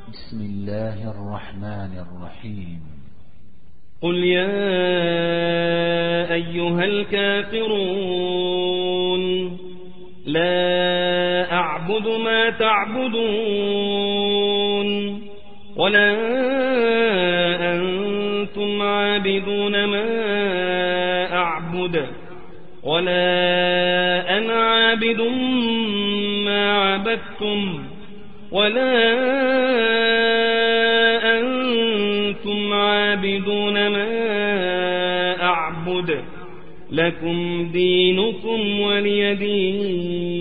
بسم الله الرحمن الرحيم. قل يا أيها الكافرون لا أعبد ما تعبدون ولا أنتم عابدون ما أعبد ولا أنا عابد ما عبدتم ولا أنتم عابدون ما أعبد لكم دينكم ولي دين.